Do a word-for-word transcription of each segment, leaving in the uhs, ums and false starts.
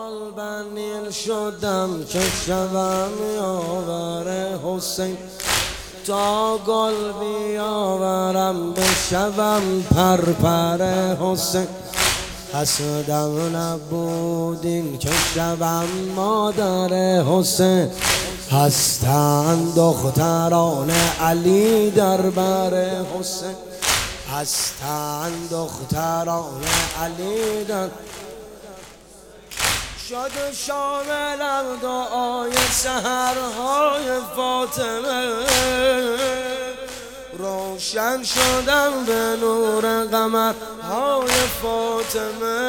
البنین شدم که شوم یاور حسین، تا گل بیاورم بشوم پرپر حسین. حسودم نبودین که شوم مادر حسین، هستند دختران علی در بر حسین، هستند دختران علی در. شد شاملم دعای سحرهای فاطمه، روشن شدم به نور قمرهای فاطمه.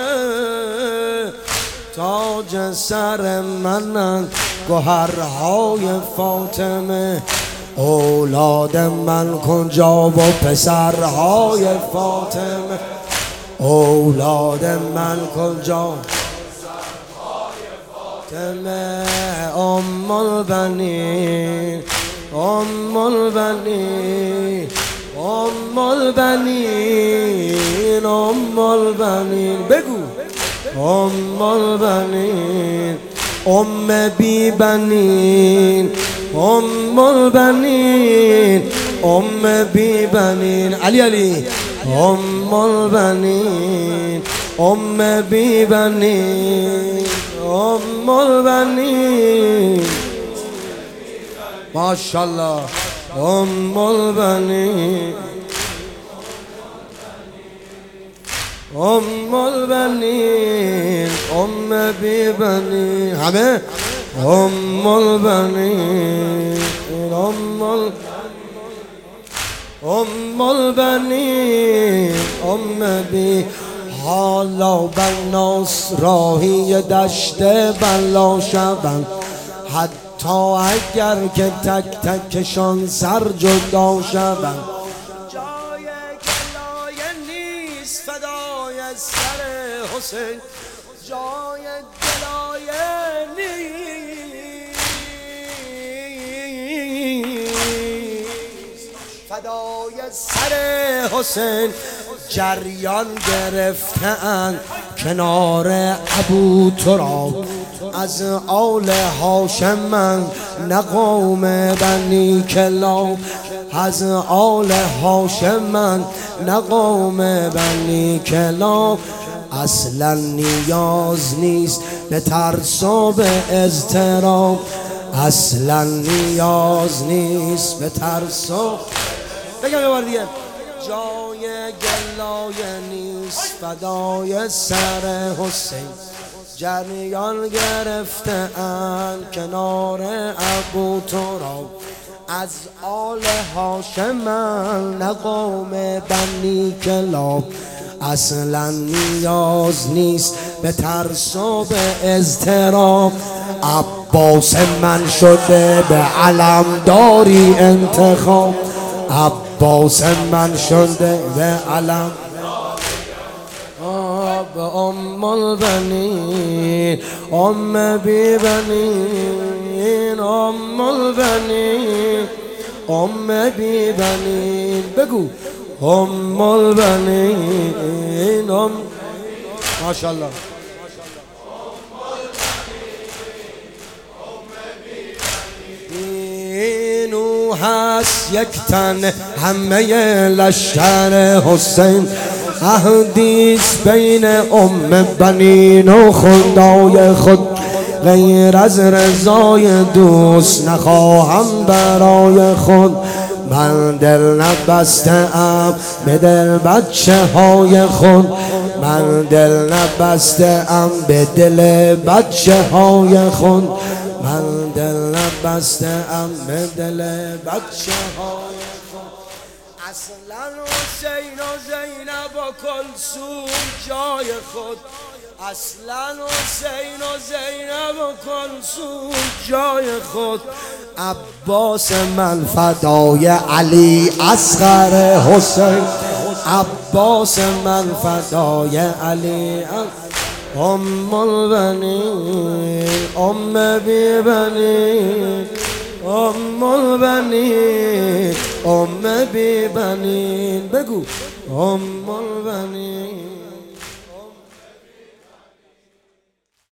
تاج سر منند گوهرهای فاطمه، اولاد من کجا و پسرهای فاطمه، اولاد من کجا ام البنین ام البنین ام البنین ام البنین. بگو ام البنین ام بی بنین ام البنین ام بی بنین. علی علی ام البنین ام بی بنین ام البنین. ماشاءالله ام البنین ام البنین ام بی بنین. همه ام البنین ام ال ام البنین ام بی. حالا بناس راهی دشت بلا شوند، حتی اگر که تک تکشان سر جدا شوند. جای گلایه نیست فدای سر حسین، جای گلایه نیست فدای سر حسین. جریان گرفتند کنار ابو تراب، از آل هاشم من نه قوم بنی کلاب، از آل هاشم من نه قوم بنی کلاب. اصلا نیاز نیست به ترس و به اضطراب، اصلا نیاز نیست به ترس و. بگم یه بار دیگه. جای گلایه نیست فدای سر حسین، جریان گرفته اند کنار ابو تراب، از آل هاشم من نه قوم بنی کلاب. اصلا نیاز نیست به ترس و به اضطراب، عباس من شده به علمداری انتخاب، عباس من شده به علم. ام البنین ام بی بنین ام البنین ام بی بنین. بگو ام البنین ام. ماشاءالله اینو هست یک تن همه لشکر حسین، عهدیست بین ام بنین و خدای خود، غیر از رضای دوست نخواهم برای خود. من دل نبسته ام به دل بچه های خود، من دل نبسته ام به دل بچه های خود، من دل نبسته ام به دل بچه های خود. اصلا حسین و زینب و کلثوم جای خود، اصلا حسین و زینب و کلثوم جای خود. عباس من فدای علی اصغر حسین، عباس من فدای علی. ام البنین ام بی بنین ام البنین ام بی بنین. بگو ام البنین.